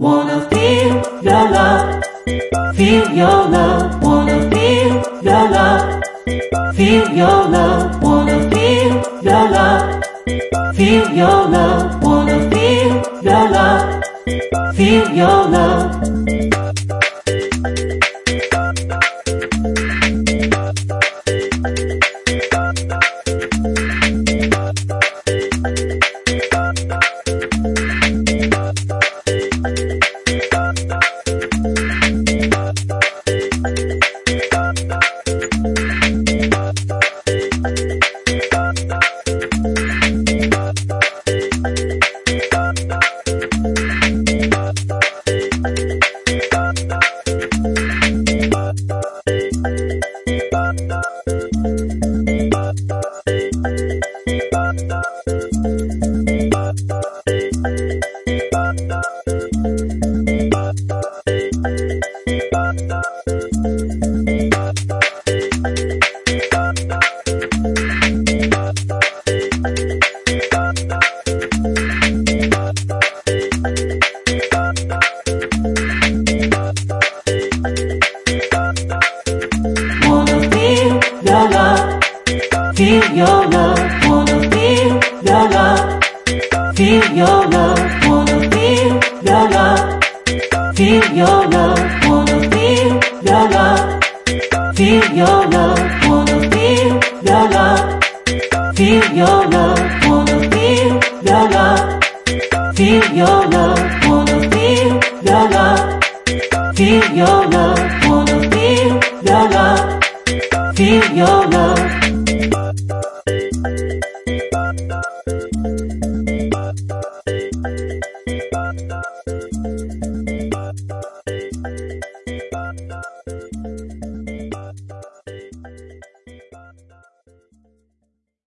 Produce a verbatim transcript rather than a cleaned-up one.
Wanna feel your love, feel your love. Wanna feel your love, feel your love. Wanna feel your love, feel your love. Wanna feel your love, feel your love. Feel your love, wanna feel your love. Feel your love, wanna feel your love. Feel your love, wanna feel your love. Feel your love, wanna feel your love. Feel your love, wanna feel your love. Feel your love, wanna feel your love. Feel your love, wanna feel your love. Feel your love.